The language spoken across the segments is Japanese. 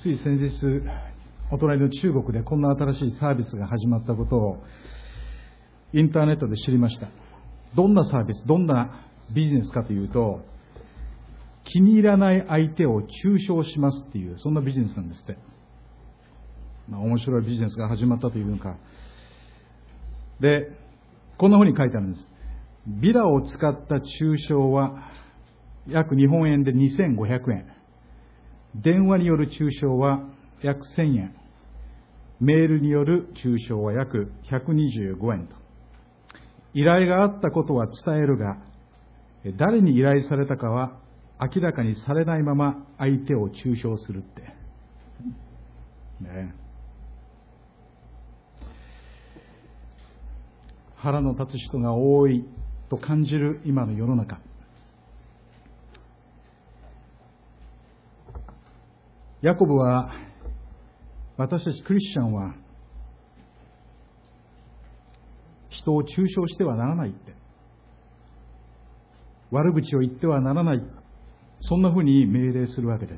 つい先日、お隣の中国でこんな新しいサービスが始まったことをインターネットで知りました。どんなサービス、どんなビジネスかというと、気に入らない相手を中傷しますっていう、そんなビジネスなんですって。面白いビジネスが始まったというのか。で、こんなふうに書いてあるんです。ビラを使った中傷は約日本円で2500円。電話による中傷は約1000円。メールによる中傷は約125円と。依頼があったことは伝えるが、誰に依頼されたかは明らかにされないまま相手を中傷するって。ね。腹の立つ人が多いと感じる今の世の中。ヤコブは、私たちクリスチャンは人を中傷してはならないって、悪口を言ってはならない、そんなふうに命令するわけです。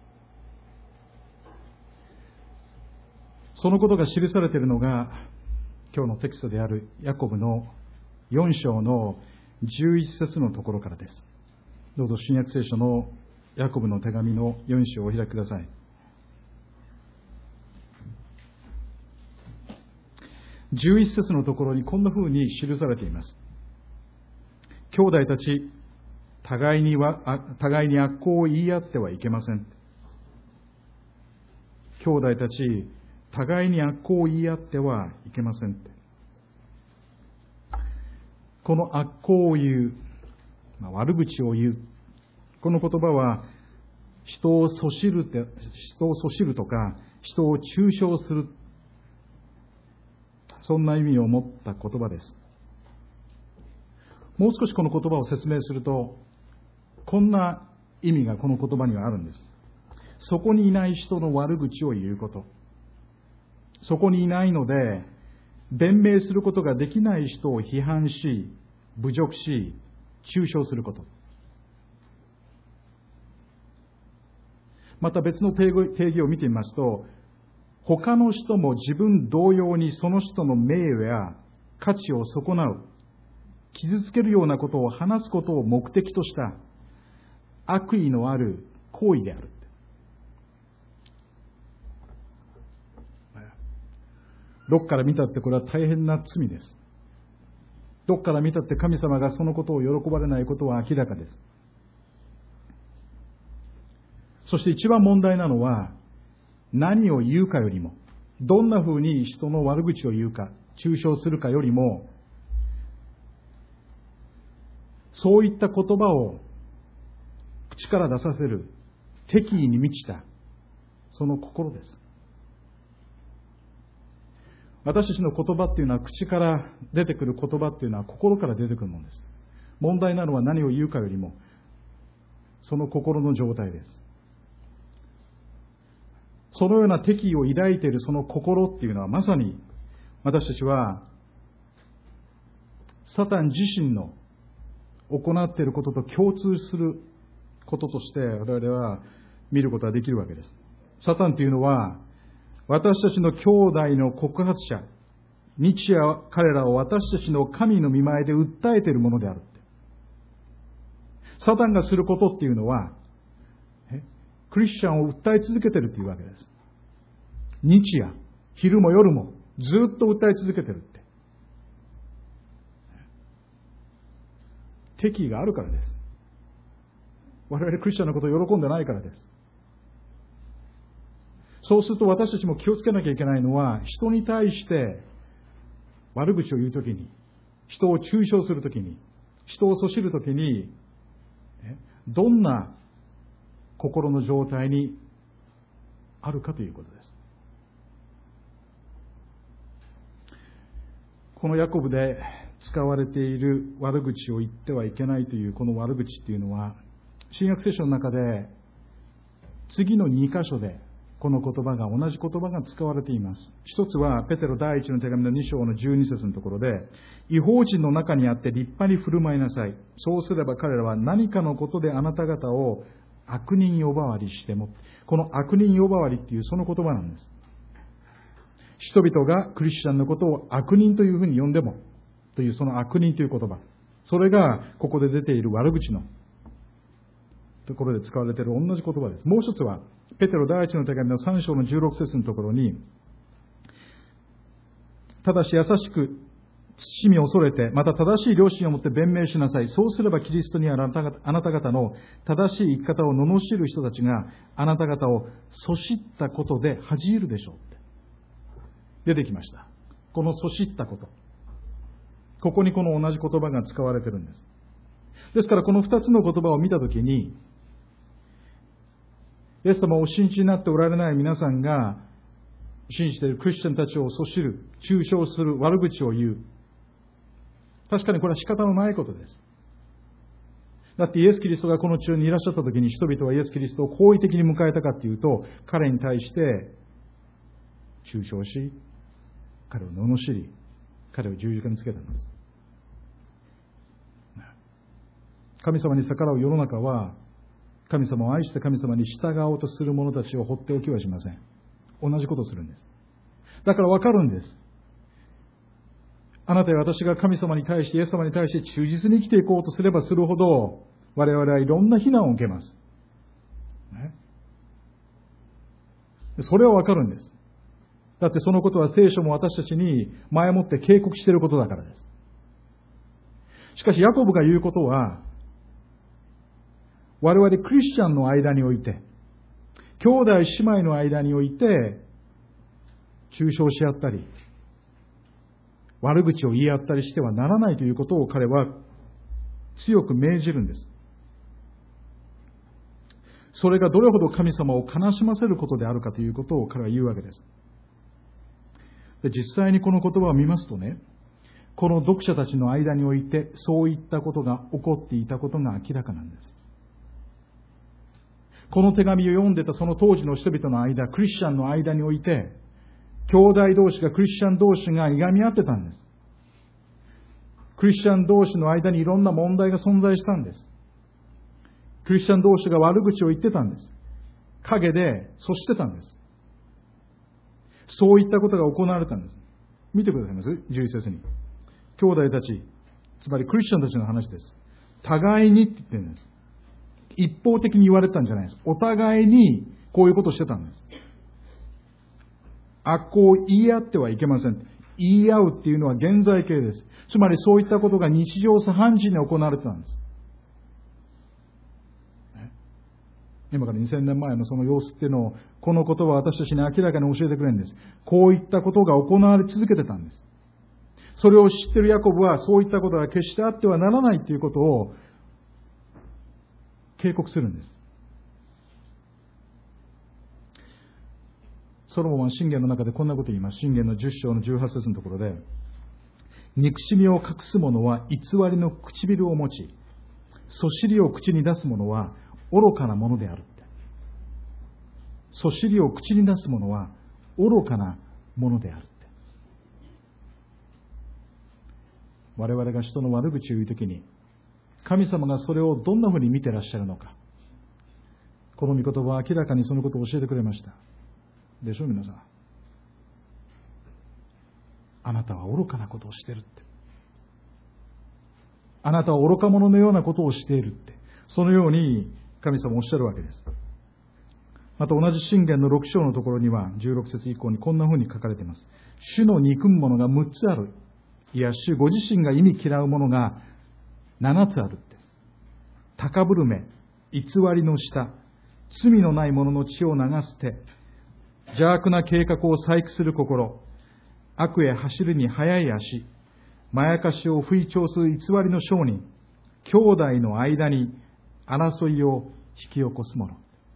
そのことが記されているのが今日のテキストであるヤコブの4章の11節のところからです。どうぞ新約聖書のヤコブの手紙の4章をお開きください。11節のところにこんな風に記されています。兄弟たち、互いに悪行を言い合ってはいけません。兄弟たち、互いに悪行を言い合ってはいけません。この悪行を言う、悪口を言う、この言葉は人をそしるとか人を中傷する、そんな意味を持った言葉です。もう少しこの言葉を説明すると、こんな意味がこの言葉にはあるんです。そこにいない人の悪口を言うこと。そこにいないので弁明することができない人を批判し、侮辱し、中傷すること。また別の定義を見てみますと、他の人も自分同様にその人の名誉や価値を損なう、傷つけるようなことを話すことを目的とした悪意のある行為である。どっから見たってこれは大変な罪です。どっから見たって神様がそのことを喜ばれないことは明らかです。そして一番問題なのは、何を言うかよりも、どんなふうに人の悪口を言うか、中傷するかよりも、そういった言葉を口から出させる敵意に満ちたその心です。私たちの言葉っていうのは、口から出てくる言葉っていうのは心から出てくるものです。問題なのは何を言うかよりもその心の状態です。そのような敵意を抱いているその心っていうのは、まさに私たちはサタン自身の行っていることと共通することとして我々は見ることができるわけです。サタンというのは、私たちの兄弟の告発者、日夜彼らを私たちの神の御前で訴えているものである。サタンがすることっていうのは、クリスチャンを訴え続けているというわけです。日夜、昼も夜もずっと訴え続けているって。敵意があるからです。我々クリスチャンのことを喜んでないからです。そうすると私たちも気をつけなきゃいけないのは、人に対して悪口を言うときに、人を中傷するときに、人をそしるときに、どんな心の状態にあるかということです。このヤコブで使われている悪口を言ってはいけないというこの悪口っていうのは、新約聖書の中で次の2箇所でこの言葉が、同じ言葉が使われています。一つはペテロ第一の手紙の2章の12節のところで、異邦人の中にあって立派に振る舞いなさい。そうすれば彼らは何かのことであなた方を悪人呼ばわりしても。この悪人呼ばわりっていうその言葉なんです。人々がクリスチャンのことを悪人というふうに呼んでもというその悪人という言葉。それがここで出ている悪口のところで使われている同じ言葉です。もう一つは、ペテロ第一の手紙の3章の16節のところに、ただし優しく慎み恐れて、また正しい良心を持って弁明しなさい。そうすればキリストにあなた方の正しい生き方を罵る人たちがあなた方をそしったことで恥じるでしょうって出てきました。このそしったこと。ここにこの同じ言葉が使われているんです。ですからこの二つの言葉を見たときに、イエス様をお信じになっておられない皆さんが信じているクリスチャンたちをそしる、中傷する、悪口を言う。確かにこれは仕方のないことです。だってイエス・キリストがこの地上にいらっしゃったときに人々はイエス・キリストを好意的に迎えたかというと、彼に対して中傷し、彼を罵り、彼を十字架につけたんです。神様に逆らう世の中は、神様を愛して神様に従おうとする者たちを放っておきはしません。同じことをするんです。だから分かるんです。あなたや私が神様に対して、イエス様に対して忠実に生きていこうとすればするほど、我々はいろんな非難を受けます。ね、それは分かるんです。だってそのことは聖書も私たちに前もって警告していることだからです。しかしヤコブが言うことは、我々クリスチャンの間において、兄弟姉妹の間において、中傷し合ったり、悪口を言い合ったりしてはならないということを彼は強く命じるんです。それがどれほど神様を悲しませることであるかということを彼は言うわけです。で、実際にこの言葉を見ますとね、この読者たちの間においてそういったことが起こっていたことが明らかなんです。この手紙を読んでたその当時の人々の間、クリスチャンの間において、兄弟同士が、クリスチャン同士がいがみ合ってたんです。クリスチャン同士の間にいろんな問題が存在したんです。クリスチャン同士が悪口を言ってたんです。陰でそしてたんです。そういったことが行われたんです。見てくださいます ?11 節に。兄弟たち、つまりクリスチャンたちの話です。互いにって言ってるんです。一方的に言われたんじゃないです。お互いにこういうことをしてたんです。悪行を言い合ってはいけません。言い合うっていうのは現在形です。つまりそういったことが日常茶飯事に行われてたんです。今から2000年前のその様子っていうのを、このことは私たちに明らかに教えてくれるんです。こういったことが行われ続けてたんです。それを知っているヤコブは、そういったことが決してあってはならないということを警告するんです。ソロモンは箴言の中でこんなことを言います。箴言の10章の18節のところで、憎しみを隠す者は偽りの唇を持ち、そしりを口に出す者は愚かなものであるって。そしりを口に出す者は愚かなものであるって。我々が人の悪口を言うときに、神様がそれをどんなふうに見てらっしゃるのか。この御言葉は明らかにそのことを教えてくれました。でしょ皆さん。あなたは愚かなことをしているって。あなたは愚か者のようなことをしているって。そのように神様おっしゃるわけです。また同じ箴言の6章のところには16節以降にこんなふうに書かれています。主の憎むものが6つある。いや、主ご自身が忌み嫌うものが7つあるって。高ぶる目、偽りの舌、罪のない者の血を流す手、邪悪な計画を細工する心、悪へ走るに速い足、まやかしを吹聴する偽りの商人、兄弟の間に争いを引き起こす者。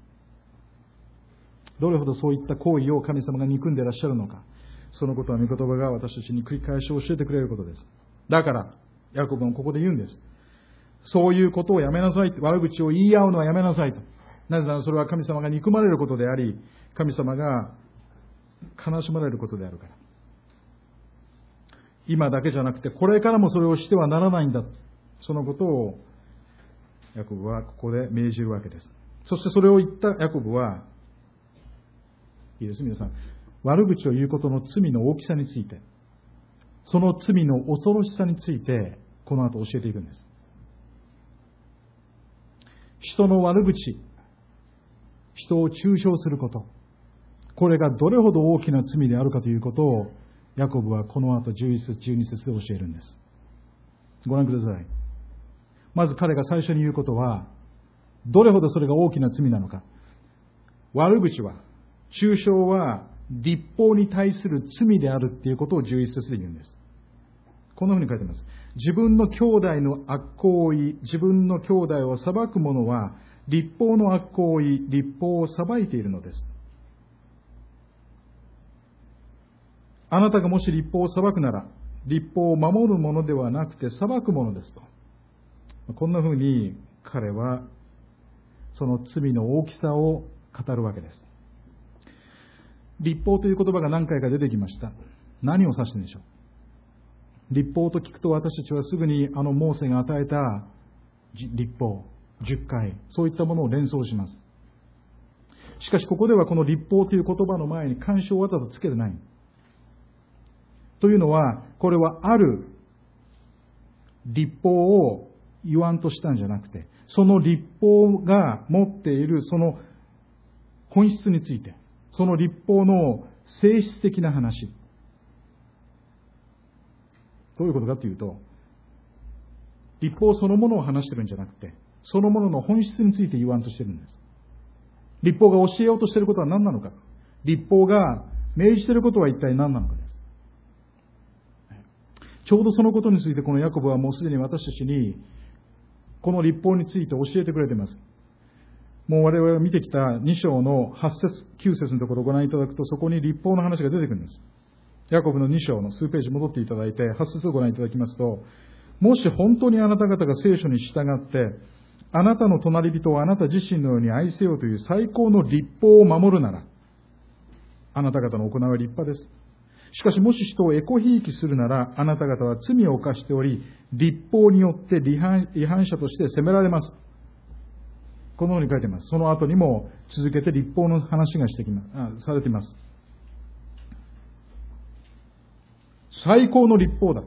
どれほどそういった行為を神様が憎んでいらっしゃるのか、そのことは御言葉が私たちに繰り返し教えてくれることです。だからヤコブもここで言うんです。そういうことをやめなさい。悪口を言い合うのはやめなさいと。なぜならそれは神様が憎まれることであり、神様が悲しまれることであるから。今だけじゃなくてこれからもそれをしてはならないんだ。そのことをヤコブはここで命じるわけです。 そしてそれを言ったヤコブは、いいです皆さん、悪口を言うことの罪の大きさについて、その罪の恐ろしさについて、この後教えていくんです。人の悪口、人を中傷すること、これがどれほど大きな罪であるかということを、ヤコブはこの後11節12節で教えるんです。ご覧ください。まず彼が最初に言うことは、どれほどそれが大きな罪なのか。悪口は、中傷は律法に対する罪であるっていうことを11節で言うんです。こんなふうに書いています。自分の兄弟の悪行を言い、自分の兄弟を裁く者は、律法の悪行を言い、律法を裁いているのです。あなたがもし律法を裁くなら、律法を守るものではなくて裁くものですと。こんなふうに彼はその罪の大きさを語るわけです。律法という言葉が何回か出てきました。何を指してるんでしょう。律法と聞くと私たちはすぐにモーセが与えた律法、10回、そういったものを連想します。しかしここではこの律法という言葉の前に干渉をわざとつけてない。というのは、これはある律法を言わんとしたんじゃなくて、その律法が持っているその本質について、その律法の性質的な話。どういうことかというと、律法そのものを話してるんじゃなくて、そのものの本質について言わんとしてるんです。律法が教えようとしていることは何なのか。律法が命じていることは一体何なのかです。ちょうどそのことについてこのヤコブはもうすでに私たちにこの律法について教えてくれています。もう我々が見てきた2章の8節9節のところをご覧いただくと、そこに律法の話が出てくるんです。ヤコブの2章の数ページ戻っていただいて8節をご覧いただきますと、もし本当にあなた方が聖書に従ってあなたの隣人をあなた自身のように愛せよという最高の律法を守るなら、あなた方の行いは立派です。しかしもし人をエコひいきするなら、あなた方は罪を犯しており、律法によって違反者として責められます。このように書いています。その後にも続けて律法の話がされています。最高の律法だって。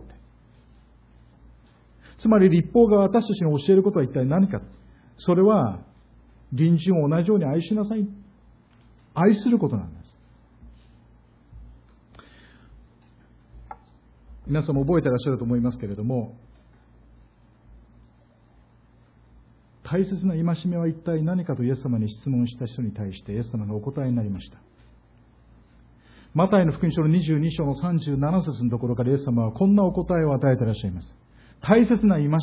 つまり律法が私たちに教えることは一体何か。それは隣人を同じように愛しなさい。愛することなんです。皆さんも覚えていらっしゃると思いますけれども、大切な戒めは一体何かとイエス様に質問した人に対してイエス様がお答えになりました。マタイの福音書の22章の37節のところからイエス様はこんなお答えを与えていらっしゃいます。大切な戒め、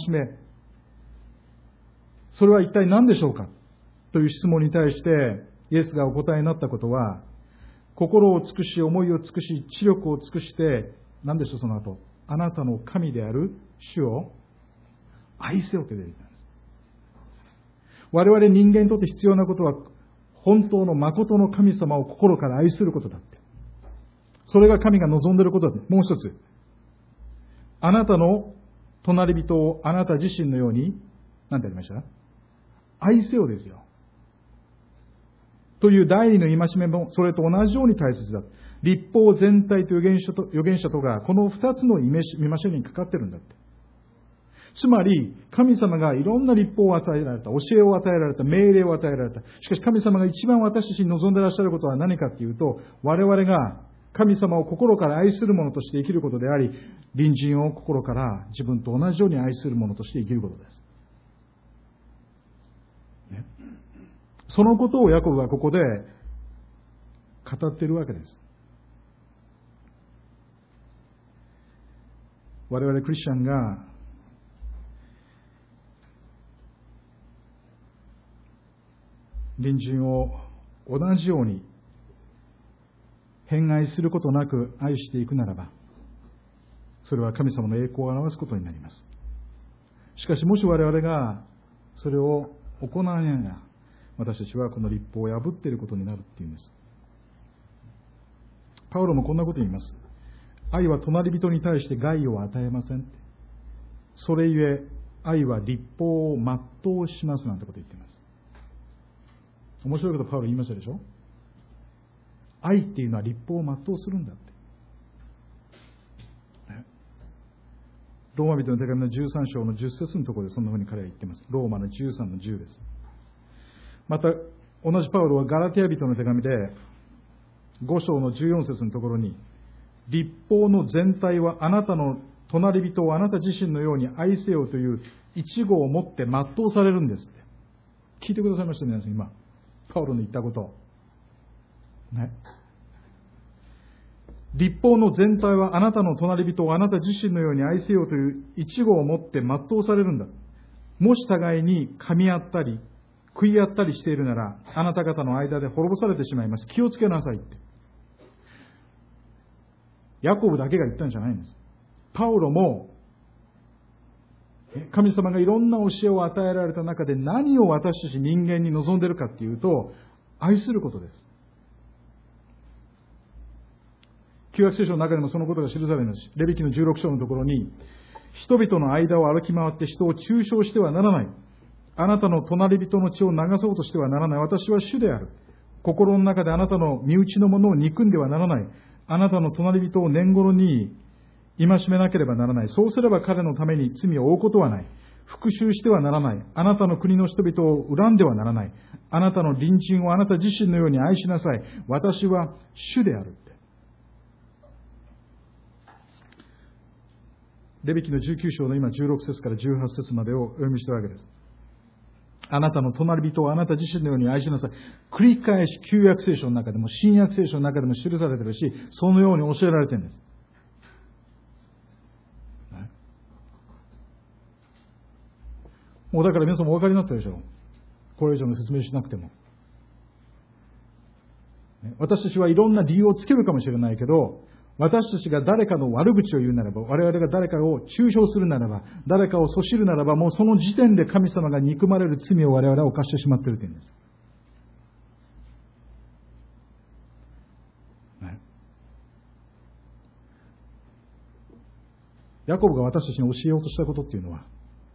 それは一体何でしょうかという質問に対してイエスがお答えになったことは、心を尽くし、思いを尽くし、知力を尽くして、何でしょうその後、あなたの神である主を愛せよと出てきたんです。我々人間にとって必要なことは、本当の誠の神様を心から愛することだって。それが神が望んでいることだって。もう一つ、あなたの隣人をあなた自身のように、何てありました?愛せよですよ。という第二の戒めもそれと同じように大切だ。律法全体と預言者とがこの二つの戒めにかかってるんだって。つまり神様がいろんな律法を与えられた、教えを与えられた、命令を与えられた。しかし神様が一番私たちに望んでいらっしゃることは何かというと、我々が神様を心から愛する者として生きることであり、隣人を心から自分と同じように愛する者として生きることです。ね、そのことをヤコブはここで語っているわけです。我々クリスチャンが隣人を同じように偏愛することなく愛していくならば、それは神様の栄光を表すことになります。しかしもし我々がそれを行わないなら、私たちはこの律法を破っていることになるっていうんです。パウロもこんなことを言います。愛は隣人に対して害を与えません。それゆえ愛は律法を全うしますなんてことを言っています。 面白いことパウロ言いましたでしょ。愛っていうのは律法を全うするんだって。ローマ人の手紙の13章の10節のところでそんなふうに彼は言っています。ローマの13の10です。また、同じパウロはガラテヤ人の手紙で、5章の14節のところに、律法の全体はあなたの隣人をあなた自身のように愛せよという一語を持って全うされるんですって。聞いてくださいましたね、皆さん、今。パウロの言ったこと。ね。律法の全体はあなたの隣人をあなた自身のように愛せよという一語を持って全うされるんだ。もし互いに噛み合ったり、食い合ったりしているなら、あなた方の間で滅ぼされてしまいます。気をつけなさいって。ヤコブだけが言ったんじゃないんです。パウロも、神様がいろんな教えを与えられた中で何を私たち人間に望んでいるかっていうと、愛することです。旧約聖書の中でもそのことが記されます。レビ記の16章のところに、人々の間を歩き回って人を中傷してはならない。あなたの隣人の血を流そうとしてはならない。私は主である。心の中であなたの身内のものを憎んではならない。あなたの隣人を年頃に戒めなければならない。そうすれば彼のために罪を負うことはない。復讐してはならない。あなたの国の人々を恨んではならない。あなたの隣人をあなた自身のように愛しなさい。私は主である。レビ記の19章の今16節から18節までをお読みしたわけです。あなたの隣人をあなた自身のように愛しなさい。繰り返し旧約聖書の中でも新約聖書の中でも記されているし、そのように教えられているんです。もうだから皆さんもお分かりになったでしょう。これ以上の説明しなくても。私たちはいろんな理由をつけるかもしれないけど、私たちが誰かの悪口を言うならば、我々が誰かを中傷するならば、誰かをそしるならば、もうその時点で神様が憎まれる罪を我々は犯してしまっているというんです。ヤコブが私たちに教えようとしたことっていうのは、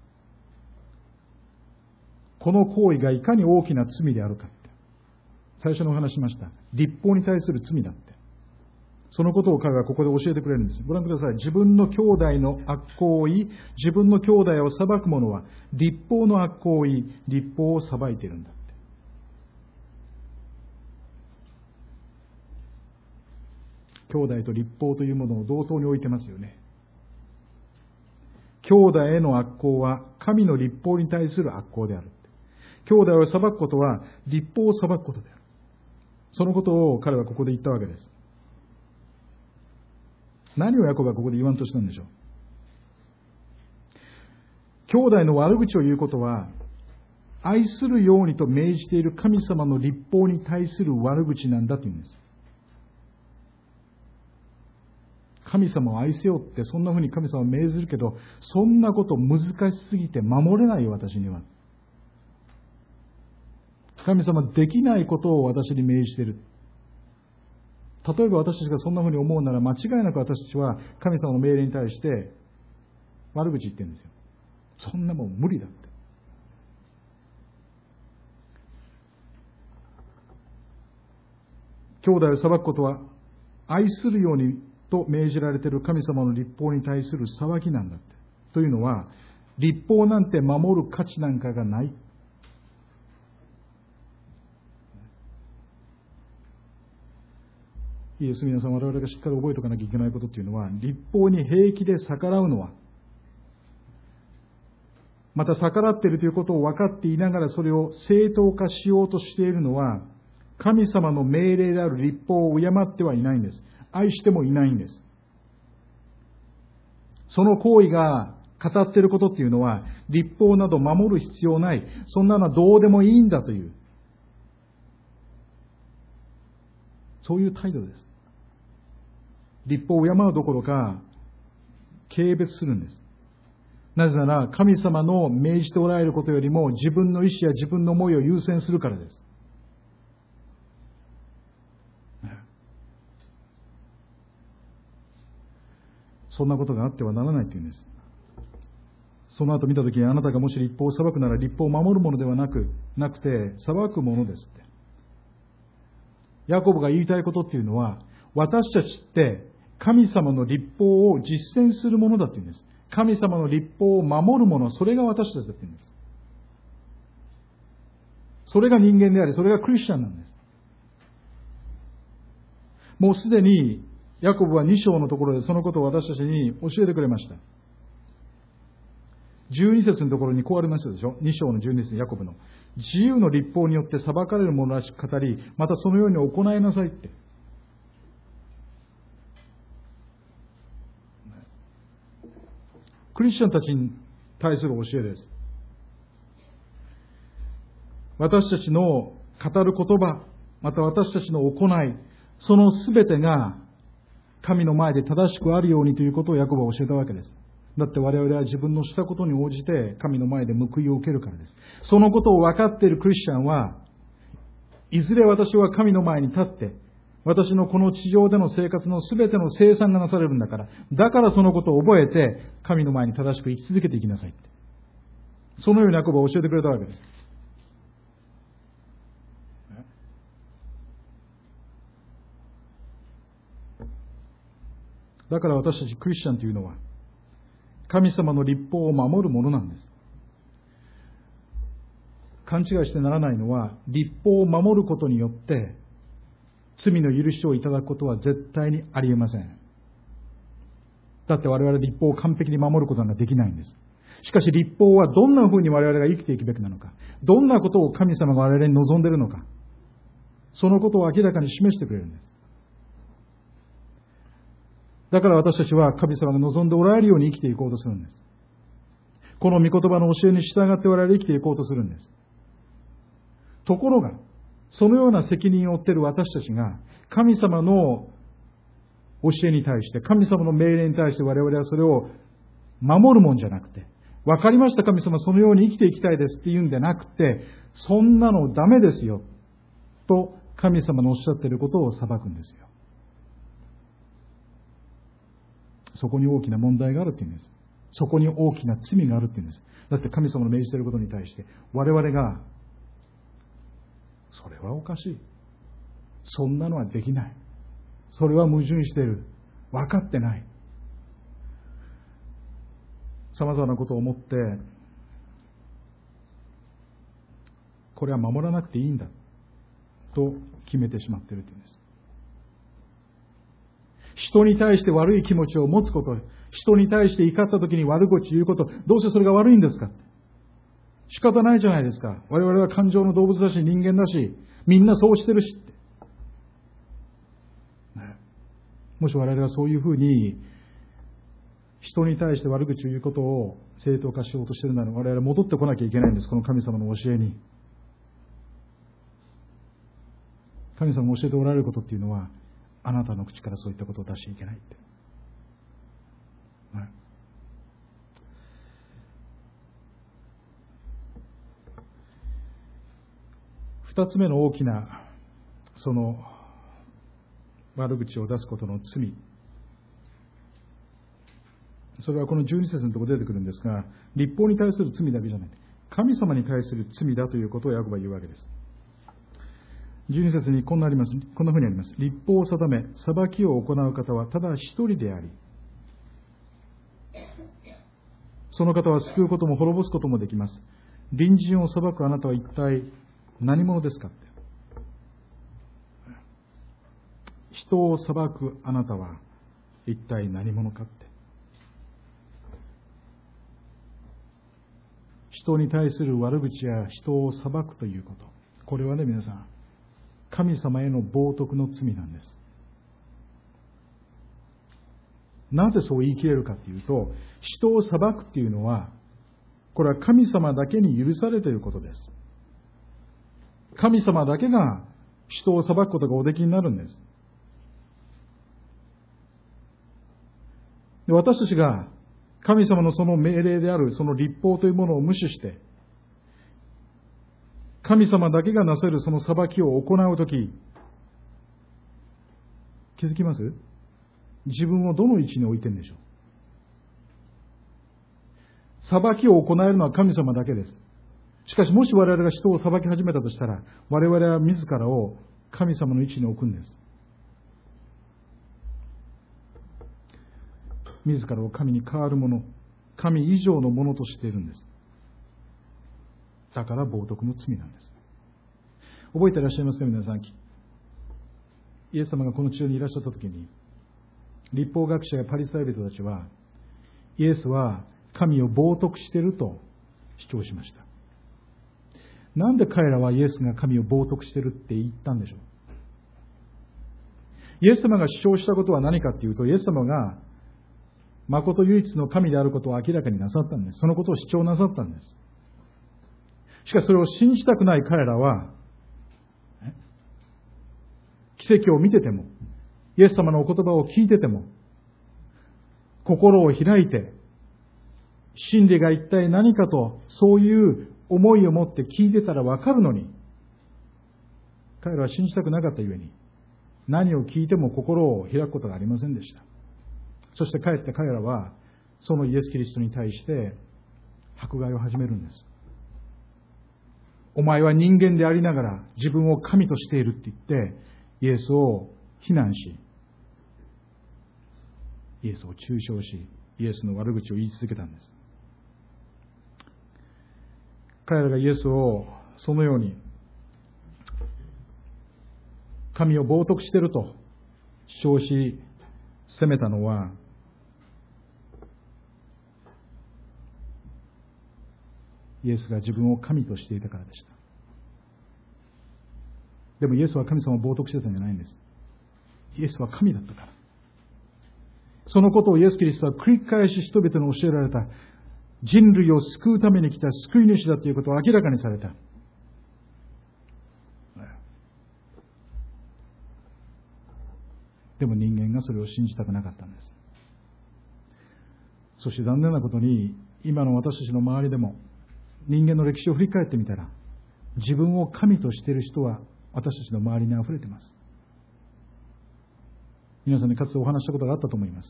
この行為がいかに大きな罪であるかって。最初にお話ししました。律法に対する罪だって。そのことを彼はここで教えてくれるんです。ご覧ください。自分の兄弟の悪行を言い、自分の兄弟を裁く者は、律法の悪行を言い、律法を裁いているんだって。兄弟と律法というものを同等に置いてますよね。兄弟への悪行は、神の律法に対する悪行である。兄弟を裁くことは、律法を裁くことである。そのことを彼はここで言ったわけです。何をヤコブはここで言わんとしたんでしょう。兄弟の悪口を言うことは、愛するようにと命じている神様の律法に対する悪口なんだというんです。神様を愛せよってそんなふうに神様を命ずるけど、そんなこと難しすぎて守れないよ、私には。神様できないことを私に命じている。例えば私たちがそんなふうに思うなら、間違いなく私たちは神様の命令に対して悪口言ってるんですよ。そんなもん無理だって。兄弟を裁くことは、愛するようにと命じられている神様の律法に対する裁きなんだって。というのは、律法なんて守る価値なんかがない。いいです、皆さん、我々がしっかり覚えておかなきゃいけないことっていうのは、律法に平気で逆らうのは、また逆らっているということを分かっていながらそれを正当化しようとしているのは、神様の命令である律法を敬ってはいないんです。愛してもいないんです。その行為が語っていることっていうのは、律法など守る必要ない、そんなのはどうでもいいんだという、そういう態度です。律法を敬うどころか、軽蔑するんです。なぜなら、神様の命じておられることよりも、自分の意思や自分の思いを優先するからです。そんなことがあってはならないというんです。その後見たときに、あなたがもし律法を裁くなら、律法を守るものではなくて、裁くものですって。 ヤコブが言いたいことっていうのは、私たちって神様の律法を実践するものだって言うんです。神様の律法を守るもの、それが私たちだって言うんです。それが人間であり、それがクリスチャンなんです。もうすでにヤコブは2章のところでそのことを私たちに教えてくれました。12節のところにこうありましたでしょ。2章の12節、ヤコブの自由の律法によって裁かれる者らしく語り、またそのように行いなさいって。クリスチャンたちに対する教えです。私たちの語る言葉、また私たちの行い、そのすべてが神の前で正しくあるようにということをヤコブは教えたわけです。だって我々は自分のしたことに応じて神の前で報いを受けるからです。そのことを分かっているクリスチャンは、いずれ私は神の前に立って、私のこの地上での生活のすべての清算がなされるんだから、だからそのことを覚えて、神の前に正しく生き続けていきなさいって。そのようにヤコブは教えてくれたわけです。だから私たちクリスチャンというのは、神様の律法を守るものなんです。勘違いしてならないのは、律法を守ることによって、罪の許しをいただくことは絶対にありえません。だって我々律法を完璧に守ることができないんです。しかし律法はどんな風に我々が生きていくべきなのか、どんなことを神様が我々に望んでいるのか、そのことを明らかに示してくれるんです。だから私たちは神様が望んでおられるように生きていこうとするんです。この御言葉の教えに従って我々生きていこうとするんです。ところが、そのような責任を負っている私たちが、神様の教えに対して、神様の命令に対して我々はそれを守るもんじゃなくて、わかりました神様、そのように生きていきたいですって言うんじゃなくて、そんなのダメですよ、と神様のおっしゃっていることを裁くんですよ。そこに大きな問題があるっていうんです。そこに大きな罪があるっていうんです。だって神様の命じていることに対して、我々が、それはおかしい。そんなのはできない。それは矛盾している。分かってない。様々なことを思って、これは守らなくていいんだ。と決めてしまっているというんです。人に対して悪い気持ちを持つこと、人に対して怒った時に悪口言うこと、どうしてそれが悪いんですか？仕方ないじゃないですか。我々は感情の動物だし、人間だし、みんなそうしてるしって。もし我々がそういうふうに、人に対して悪口を言うことを正当化しようとしているなら、我々は戻ってこなきゃいけないんです。この神様の教えに。神様が教えておられることっていうのは、あなたの口からそういったことを出していけないって。二つ目の大きな、その、悪口を出すことの罪。それはこの12節のところ出てくるんですが、律法に対する罪だけじゃない。神様に対する罪だということをヤコブは言うわけです。12節にこんなふうにあります。律法を定め、裁きを行う方はただ一人であり、その方は救うことも滅ぼすこともできます。隣人を裁くあなたは一体何者ですかって。人を裁くあなたは一体何者かって。人に対する悪口や人を裁くということ。これはね、皆さん、神様への冒涜の罪なんです。なぜそう言い切れるかというと、人を裁くっていうのは、これは神様だけに許されていることです。神様だけが人を裁くことがおできになるんです。で、私たちが神様のその命令であるその律法というものを無視して、神様だけがなせるその裁きを行うとき、気づきます？自分をどの位置に置いてるんでしょう？裁きを行えるのは神様だけです。しかしもし我々が人を裁き始めたとしたら、我々は自らを神様の位置に置くんです。自らを神に代わるもの、神以上のものとしているんです。だから冒涜の罪なんです。覚えていらっしゃいますか、皆さん。イエス様がこの地上にいらっしゃったときに、律法学者やパリサイ人たちは、イエスは神を冒涜していると主張しました。なんで彼らはイエスが神を冒涜しているって言ったんでしょう。イエス様が主張したことは何かっていうと、イエス様が誠唯一の神であることを明らかになさったんです。そのことを主張なさったんです。しかしそれを信じたくない彼らは、奇跡を見てても、イエス様のお言葉を聞いてても、心を開いて、真理が一体何かと、そういう思いを持って聞いてたらわかるのに、彼らは信じたくなかったゆえに、何を聞いても心を開くことがありませんでした。そしてかえって彼らは、そのイエス・キリストに対して迫害を始めるんです。お前は人間でありながら自分を神としているって言って、イエスを非難し、イエスを中傷し、イエスの悪口を言い続けたんです。彼らがイエスをそのように神を冒涜していると主張し責めたのは、イエスが自分を神としていたからでした。でもイエスは神様を冒涜してたんじゃないんです。イエスは神だったから。そのことをイエス・キリストは繰り返し人々に教えられた。人類を救うために来た救い主だということを明らかにされた。でも人間がそれを信じたくなかったんです。そして残念なことに、今の私たちの周りでも、人間の歴史を振り返ってみたら、自分を神としている人は私たちの周りに溢れています。皆さんにかつてお話したことがあったと思います。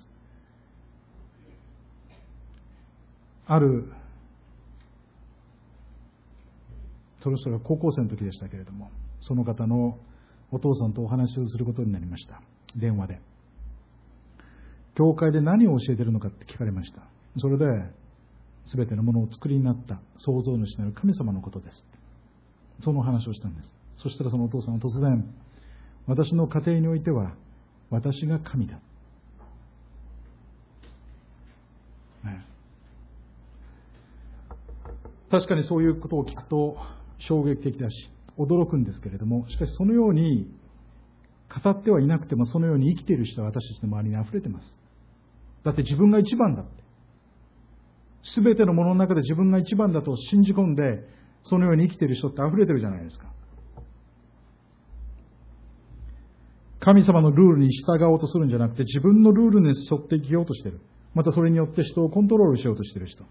あるその人が高校生の時でしたけれども、その方のお父さんとお話をすることになりました。電話で。教会で何を教えているのかって聞かれました。それで、すべてのものを作りになった創造主なる神様のことです。その話をしたんです。そしたらそのお父さんは突然、私の家庭においては私が神だ。確かにそういうことを聞くと衝撃的だし驚くんですけれども、しかしそのように語ってはいなくてもそのように生きている人は私たちの周りに溢れています。だって自分が一番だって、すべてのものの中で自分が一番だと信じ込んでそのように生きている人って溢れてるじゃないですか。神様のルールに従おうとするんじゃなくて自分のルールに沿って生きようとしている。またそれによって人をコントロールしようとしている人。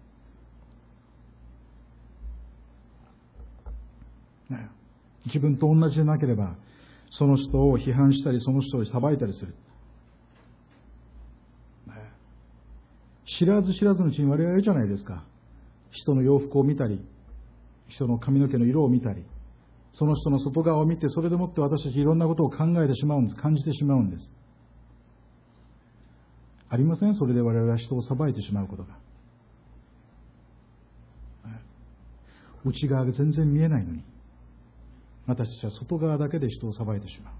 自分と同じでなければその人を批判したりその人を裁いたりする。知らず知らずのうちに我々いるじゃないですか。人の洋服を見たり人の髪の毛の色を見たりその人の外側を見て、それでもって私たちいろんなことを考えてしまうんです。感じてしまうんです。ありません？それで我々は人を裁いてしまうことが。内側が全然見えないのに私たちは外側だけで人を裁いてしまう。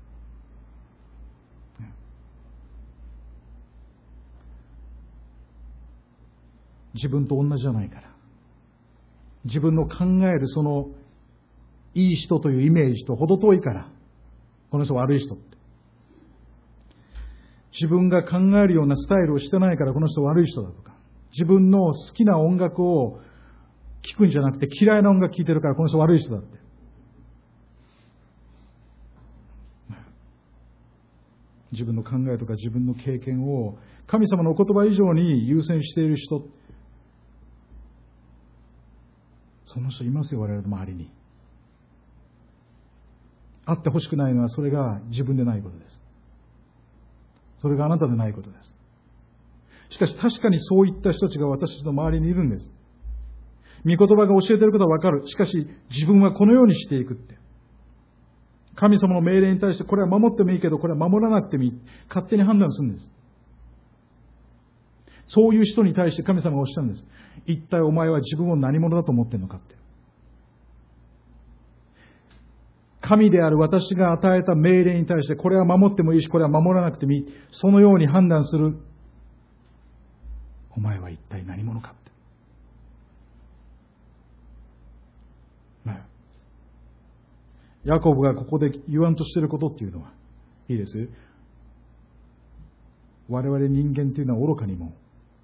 自分と同じじゃないから。自分の考えるそのいい人というイメージと程遠いから、この人は悪い人って。自分が考えるようなスタイルをしてないからこの人は悪い人だとか、自分の好きな音楽を聴くんじゃなくて嫌いな音楽聴いてるからこの人は悪い人だって。自分の考えとか自分の経験を神様のお言葉以上に優先している人、その人いますよ、我々の周りに。あってほしくないのはそれが自分でないことです。それがあなたでないことです。しかし確かにそういった人たちが私たちの周りにいるんです。御言葉が教えていることはわかる。しかし自分はこのようにしていくって。 神様の命令に対してこれは守ってもいいけどこれは守らなくてもいい。勝手に判断するんです。そういう人に対して神様がおっしゃるんです。一体お前は自分を何者だと思っているのかって。神である私が与えた命令に対してこれは守ってもいいしこれは守らなくてもいい。そのように判断する。お前は一体何者かって。ヤコブがここで言わんとしていることっていうのは、いいです。我々人間というのは愚かにも、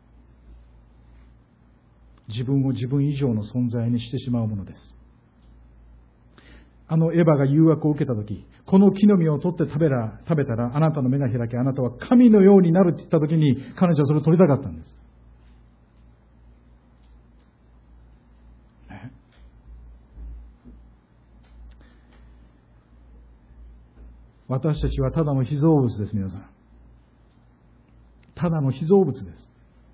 自分を自分以上の存在にしてしまうものです。エヴァが誘惑を受けたとき、この木の実を取って食べたら、あなたの目が開け、あなたは神のようになるって言ったときに、彼女はそれを取りたかったんです。私たちはただの被造物です、皆さん。ただの被造物です。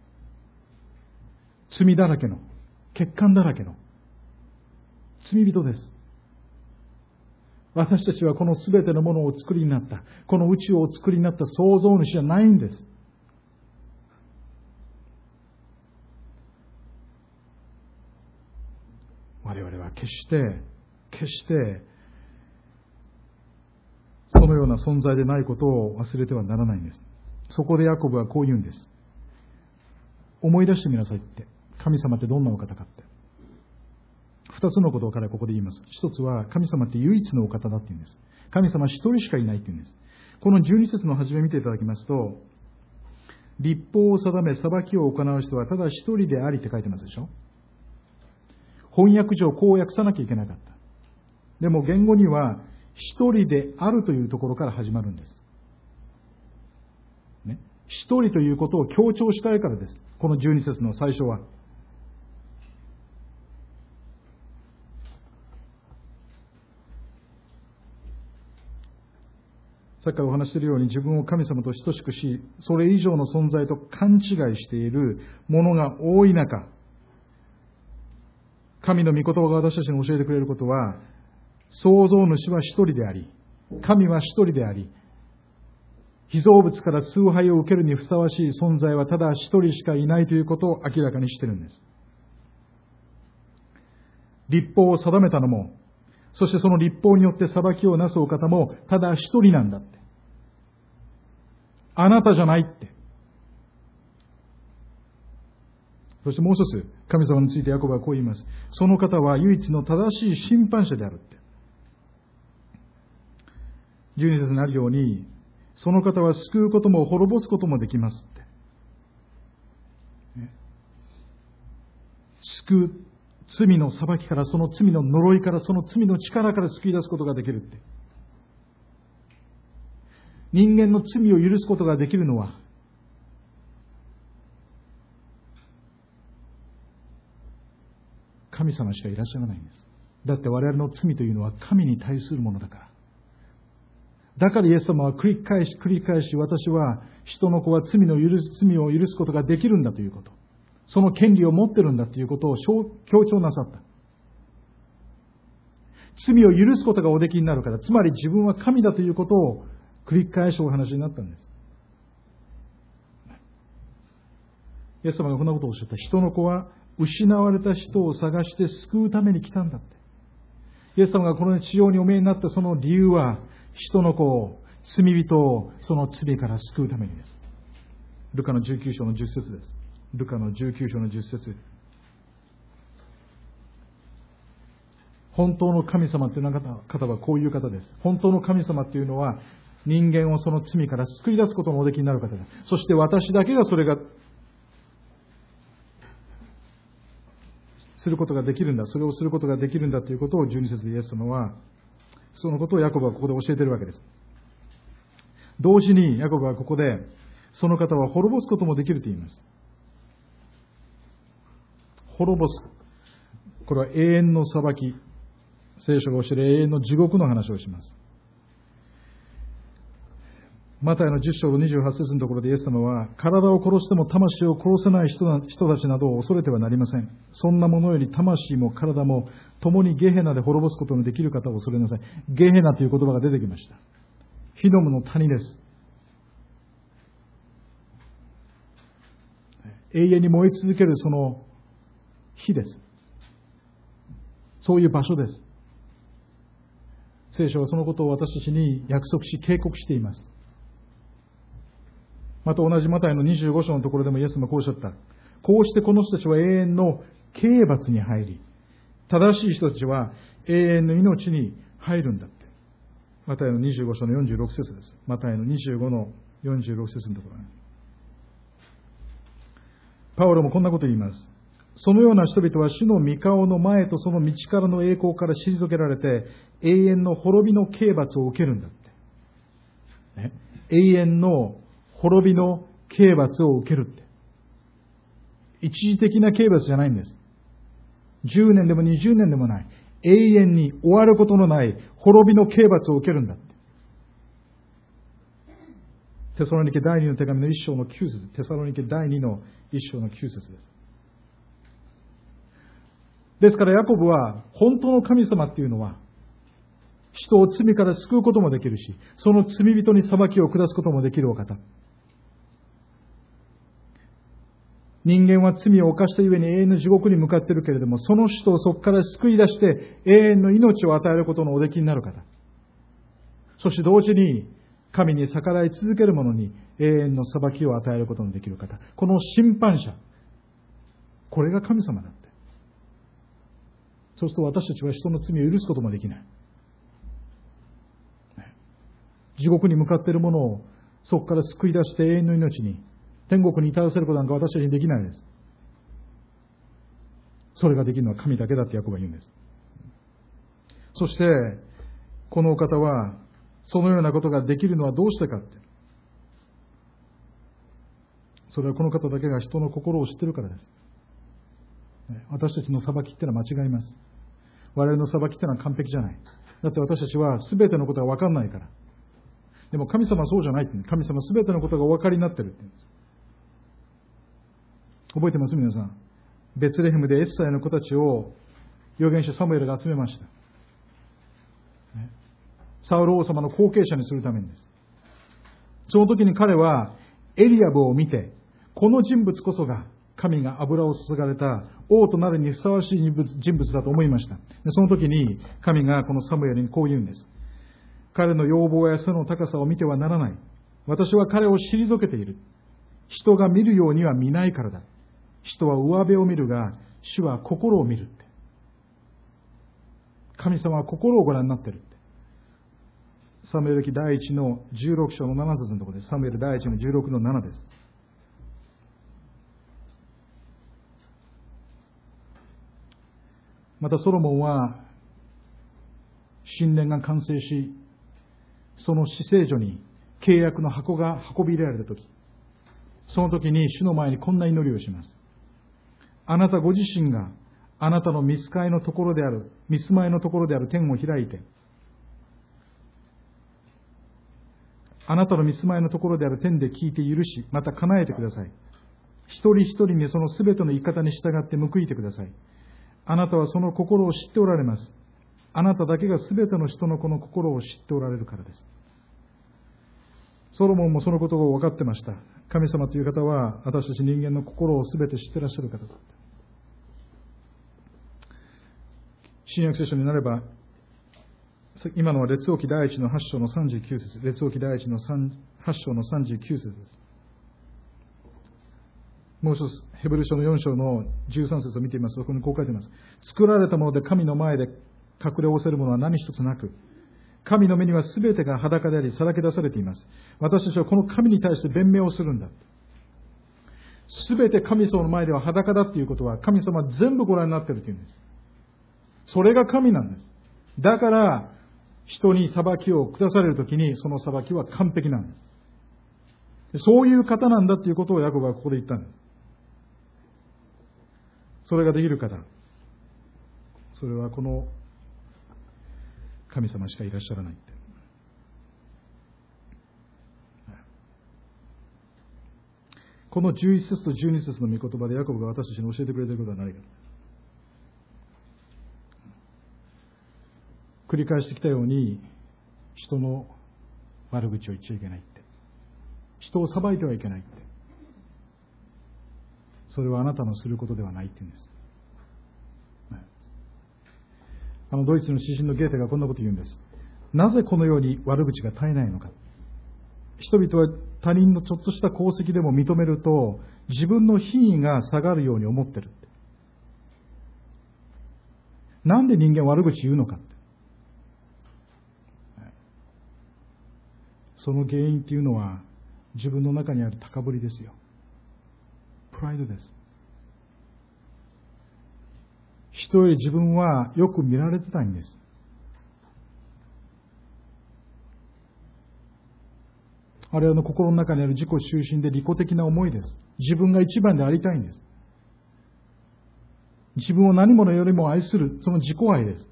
罪だらけの、欠陥だらけの、罪人です。私たちはこのすべてのものをお作りになった、この宇宙をお作りになった創造主じゃないんです。我々は決してそのような存在でないことを忘れてはならないんです。そこでヤコブはこう言うんです。思い出してみなさいって。神様ってどんなお方かって。二つのことを彼はここで言います。一つは神様って唯一のお方だって言うんです。神様一人しかいないって言うんです。この12節の初め見ていただきますと、律法を定め裁きを行う人はただ一人でありって書いてますでしょ。翻訳上こう訳さなきゃいけなかった。でも言語には一人であるというところから始まるんです。ね、一人ということを強調したいからです。この12節の最初は。さっきからお話ししているように自分を神様と等しくし、それ以上の存在と勘違いしているものが多い中、神の御言葉が私たちに教えてくれることは、創造主は一人であり、神は一人であり、被造物から崇拝を受けるにふさわしい存在はただ一人しかいないということを明らかにしているんです。律法を定めたのも、そしてその律法によって裁きをなすお方もただ一人なんだって。あなたじゃないって。そしてもう一つ、神様についてヤコブはこう言います。その方は唯一の正しい審判者であるって。12節にあるように、その方は救うことも滅ぼすこともできますって。救う、罪の裁きから、その罪の呪いから、その罪の力から救い出すことができるって。人間の罪を許すことができるのは、神様しかいらっしゃらないんです。だって我々の罪というのは神に対するものだから。だからイエス様は繰り返し私は人の子は罪を許すことができるんだということ。その権利を持ってるんだということを強調なさった。罪を許すことがおできになるから、つまり自分は神だということを繰り返しお話になったんです。イエス様がこんなことをおっしゃった。人の子は失われた人を探して救うために来たんだって。イエス様がこの地上にお見えになったその理由は、人の子を、罪人をその罪から救うためにです。ルカの19章の10節です。ルカの19章の10節。本当の神様という方はこういう方です。本当の神様というのは人間をその罪から救い出すことのおできになる方だ。そして私だけがそれがすることができるんだ。それをすることができるんだということを12節でイエス様は、そのことをヤコブはここで教えているわけです。同時にヤコブはここで、その方は滅ぼすこともできると言います。滅ぼす。これは永遠の裁き。聖書が教える永遠の地獄の話をします。 マタイの10章の28節のところでイエス様は、体を殺しても魂を殺せない人たちなどを恐れてはなりません。そんなものより魂も体も共にゲヘナで滅ぼすことのできる方を恐れなさい。ゲヘナという言葉が出てきました。ヒノムの谷です。永遠に燃え続けるその火です。そういう場所です。聖書はそのことを私たちに約束し警告しています。また同じマタイの25章のところでもイエスもこうおっしゃった。こうしてこの人たちは永遠の刑罰に入り、正しい人たちは永遠の命に入るんだって。マタイの25章の46節です。マタイの25の46節のところ。パウロもこんなことを言います。そのような人々は主の御顔の前とその道からの栄光から退けられて、永遠の滅びの刑罰を受けるんだって。ね、永遠の滅びの刑罰を受けるって。一時的な刑罰じゃないんです。10年でも20年でもない。永遠に終わることのない滅びの刑罰を受けるんだって。テサロニケ第2の手紙の1章の9節。テサロニケ第2の1章の9節です。ですからヤコブは本当の神様っていうのは人を罪から救うこともできるし、その罪人に裁きを下すこともできるお方。人間は罪を犯したゆえに永遠の地獄に向かっているけれども、その人をそこから救い出して永遠の命を与えることのおできになる方。そして同時に神に逆らい続ける者に永遠の裁きを与えることのできる方。この審判者。これが神様だって。そうすると私たちは人の罪を許すこともできない。地獄に向かっている者をそこから救い出して永遠の命に、天国に至らせることなんか私たちにできないです。それができるのは神だけだってヤコブは言うんです。そして、このお方は、そのようなことができるのはどうしてかって。それはこの方だけが人の心を知っているからです。私たちの裁きってのは間違います。我々の裁きってのは完璧じゃない。だって私たちは全てのことが分かんないから。でも神様はそうじゃないって。神様は全てのことがお分かりになってるって言うんです。覚えてます皆さん。ベツレヘムでエッサイの子たちを預言者サムエルが集めました。サウル王様の後継者にするためにです。その時に彼はエリアブを見て、この人物こそが神が油を注がれた王となるにふさわしい人物だと思いました。でその時に神がこのサムエルにこう言うんです。彼の容貌や背の高さを見てはならない。私は彼を退けている。人が見るようには見ないからだ。人は上辺を見るが、主は心を見るって。神様は心をご覧になってるって。サムエル記第1の16章の7節のところです。サムエル第1の16の7です。またソロモンは神殿が完成し、その至聖所に契約の箱が運び入れられたとき、その時に主の前にこんな祈りをします。あなたご自身があなたの御使いのところである、御住まいのところである天を開いて、あなたの御住まいのところである天で聞いて許し、また叶えてください。一人一人にそのすべての言い方に従って報いてください。あなたはその心を知っておられます。あなただけがすべての人のこの心を知っておられるからです。ソロモンもそのことを分かってました。神様という方は私たち人間の心をすべて知ってらっしゃる方だ。新約聖書になれば、今のは列王記第1の8章の39節。列王記第1の8章の39節です。もう一つ、ヘブル書の4章の13節を見てみますと、そこにこう書いています。作られたもので神の前で隠れおせるものは何一つなく、神の目には全てが裸であり、さらけ出されています。私たちはこの神に対して弁明をするんだ。全て神様の前では裸だっていうことは、神様は全部ご覧になっているというんです。それが神なんです。だから、人に裁きを下されるときに、その裁きは完璧なんです。そういう方なんだということをヤコブはここで言ったんです。それができる方。それはこの神様しかいらっしゃらないって。 この11節と12節の御言葉でヤコブが私たちに教えてくれていることは何か。繰り返してきたように、人の悪口を言っちゃいけないって。人を裁いてはいけないって。それはあなたのすることではないって言うんです。ドイツの詩人のゲーテがこんなこと言うんです。なぜこのように悪口が絶えないのか。人々は他人のちょっとした功績でも認めると、自分の品位が下がるように思ってるって。なんで人間は悪口言うのかって。その原因っていうのは、自分の中にある高ぶりですよ。プライドです。人より自分はよく見られてたいんです。あれの心の中にある自己中心で利己的な思いです。自分が一番でありたいんです。自分を何者よりも愛する、その自己愛です。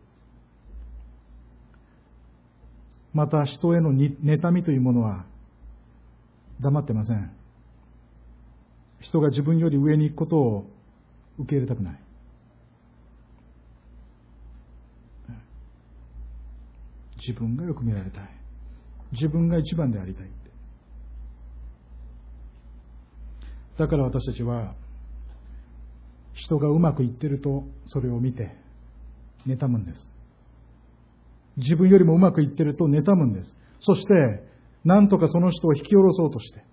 また人への妬みというものは黙ってません。人が自分より上に行くことを受け入れたくない。自分がよく見られたい。自分が一番でありたい。だから私たちは人がうまくいっているとそれを見て妬むんです。自分よりもうまくいっていると妬むんです。そして何とかその人を引き下ろそうとして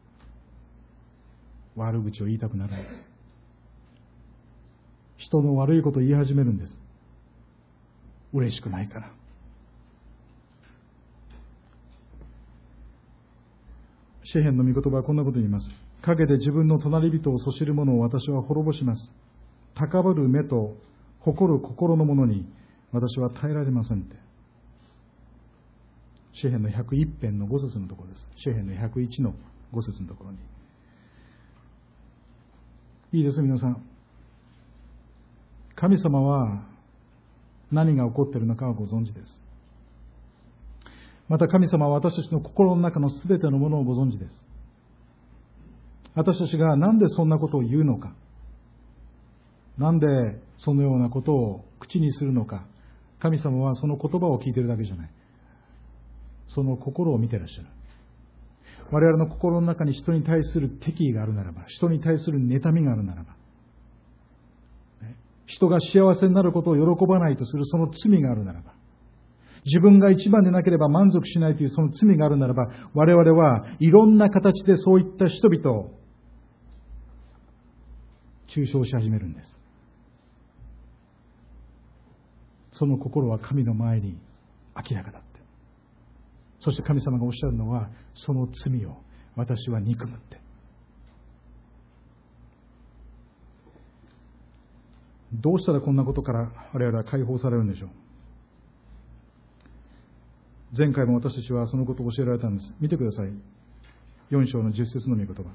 悪口を言いたくなるんです。人の悪いことを言い始めるんです。嬉しくないから。詩篇の御言葉はこんなことを言います。陰で自分の隣人をそしる者を私は滅ぼします。高ぶる目と誇る心の者に私は耐えられませんって。詩篇の101編の5節のところです。詩篇の101の5節のところに。いいです皆さん。神様は何が起こっているのかはご存知です。また神様は私たちの心の中のすべてのものをご存知です。私たちがなんでそんなことを言うのか、なんでそのようなことを口にするのか、神様はその言葉を聞いているだけじゃない。その心を見ていらっしゃる。我々の心の中に人に対する敵意があるならば、人に対する妬みがあるならば、人が幸せになることを喜ばないとするその罪があるならば、自分が一番でなければ満足しないというその罪があるならば、我々はいろんな形でそういった人々を中傷し始めるんです。その心は神の前に明らかだって。そして神様がおっしゃるのは、その罪を私は憎むって。どうしたらこんなことから我々は解放されるんでしょう。前回も私たちはそのことを教えられたんです。見てください。4章の10節の御言葉。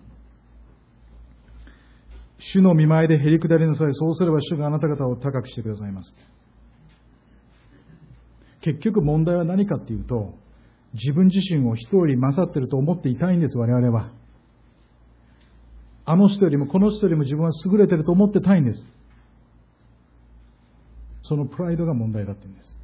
主の御前でへり下りなさい。そうすれば主があなた方を高くしてくださいます。結局問題は何かっていうと、自分自身を人より勝っていると思っていたいんです、我々は。あの人よりもこの人よりも自分は優れていると思ってたいんです。そのプライドが問題だって言うんです。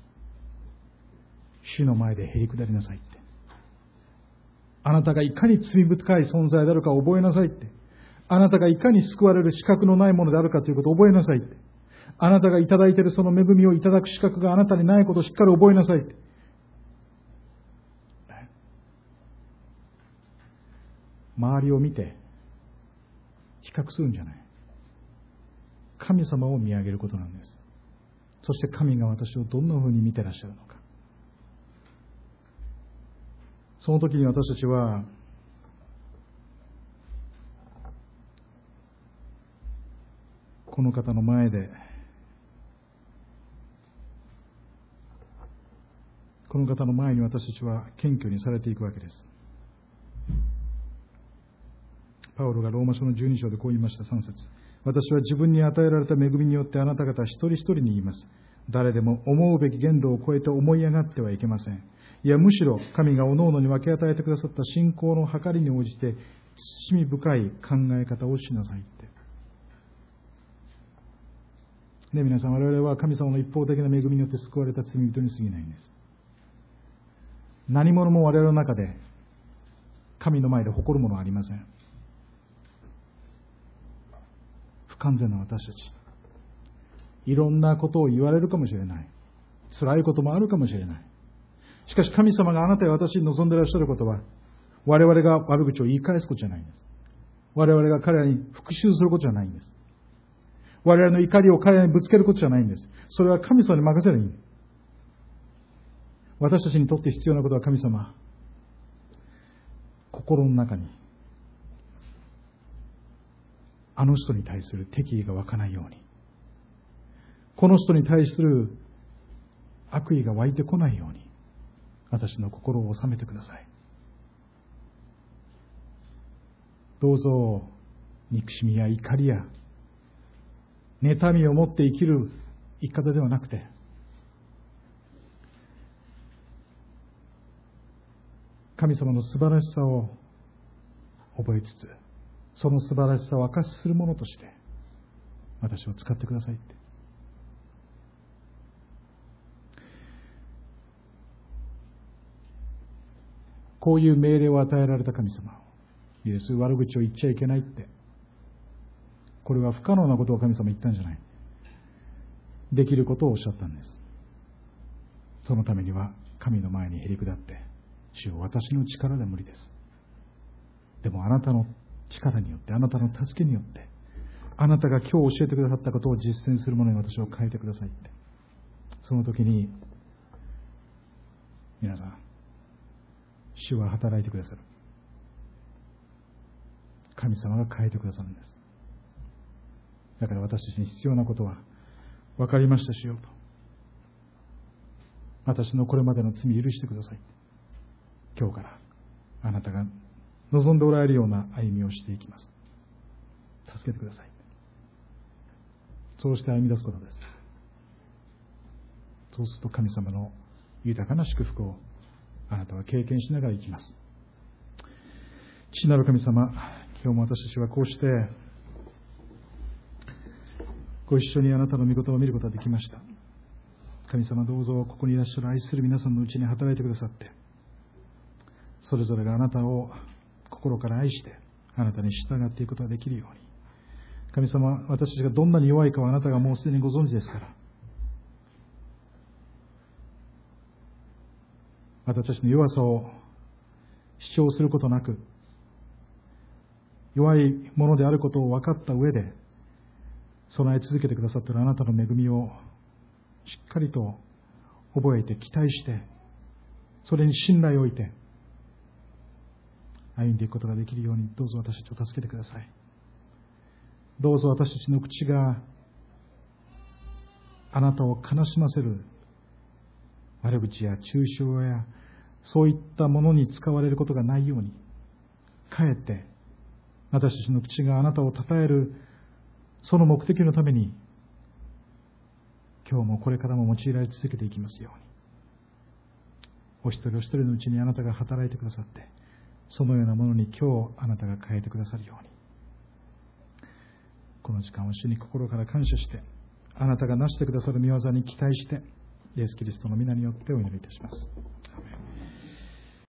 主の前でへり下りなさいって。あなたがいかに罪深い存在であるかを覚えなさいって。あなたがいかに救われる資格のないものであるかということを覚えなさいって。あなたがいただいているその恵みをいただく資格があなたにないことをしっかり覚えなさいって。周りを見て比較するんじゃない。神様を見上げることなんです。そして神が私をどんなふうに見てらっしゃるのか。その時に私たちはこの方の前でこの方の前に私たちは謙虚にされていくわけです。パウロがローマ書の12章でこう言いました。3節。私は自分に与えられた恵みによってあなた方一人一人に言います。誰でも思うべき限度を超えて思い上がってはいけません。いやむしろ神が各々に分け与えてくださった信仰の計りに応じて慎み深い考え方をしなさいって。ね、皆さん、我々は神様の一方的な恵みによって救われた罪人に過ぎないんです。何者も我々の中で神の前で誇るものはありません。不完全な私たち。いろんなことを言われるかもしれない。辛いこともあるかもしれない。しかし神様があなたや私に望んでいらっしゃることは、我々が悪口を言い返すことじゃないんです。我々が彼らに復讐することじゃないんです。我々の怒りを彼らにぶつけることじゃないんです。それは神様に任せるんです。私たちにとって必要なことは、神様、心の中にあの人に対する敵意が湧かないように、この人に対する悪意が湧いてこないように、私の心を収めてください。どうぞ憎しみや怒りや妬みを持って生きる生き方ではなくて、神様の素晴らしさを覚えつつ、その素晴らしさを証しするものとして私を使ってくださいって。こういう命令を与えられた神様、イエス、悪口を言っちゃいけないって、これは不可能なことを神様言ったんじゃない。できることをおっしゃったんです。そのためには神の前にへり下って、主よ、私の力で無理です。でもあなたの力によって、あなたの助けによって、あなたが今日教えてくださったことを実践するものに私を変えてくださいって。その時に皆さん、主は働いてくださる。神様が変えてくださるんです。だから私たちに必要なことは、分かりました主よと、私のこれまでの罪許してください。今日からあなたが望んでおられるような歩みをしていきます。助けてください。そうして歩み出すことです。そうすると神様の豊かな祝福をあなたは経験しながら生きます。父なる神様、今日も私たちはこうしてご一緒にあなたの御言葉を見ることができました。神様、どうぞここにいらっしゃる愛する皆さんのうちに働いてくださって、それぞれがあなたを心から愛してあなたに従っていくことができるように、神様、私たちがどんなに弱いかはあなたがもうすでにご存知ですから、私たちの弱さを主張することなく、弱いものであることを分かった上で備え続けてくださっているあなたの恵みをしっかりと覚えて期待して、それに信頼を置いて歩んでいくことができるように、どうぞ私たちを助けてください。どうぞ私たちの口があなたを悲しませる悪口や中傷やそういったものに使われることがないように、かえって私たちの口があなたを称えるその目的のために、今日もこれからも用いられ続けていきますように、お一人お一人のうちにあなたが働いてくださって、そのようなものに今日あなたが変えてくださるように、この時間を主に心から感謝して、あなたがなしてくださる御業に期待して、イエス・キリストの皆によってお祈りいたします。アーメン。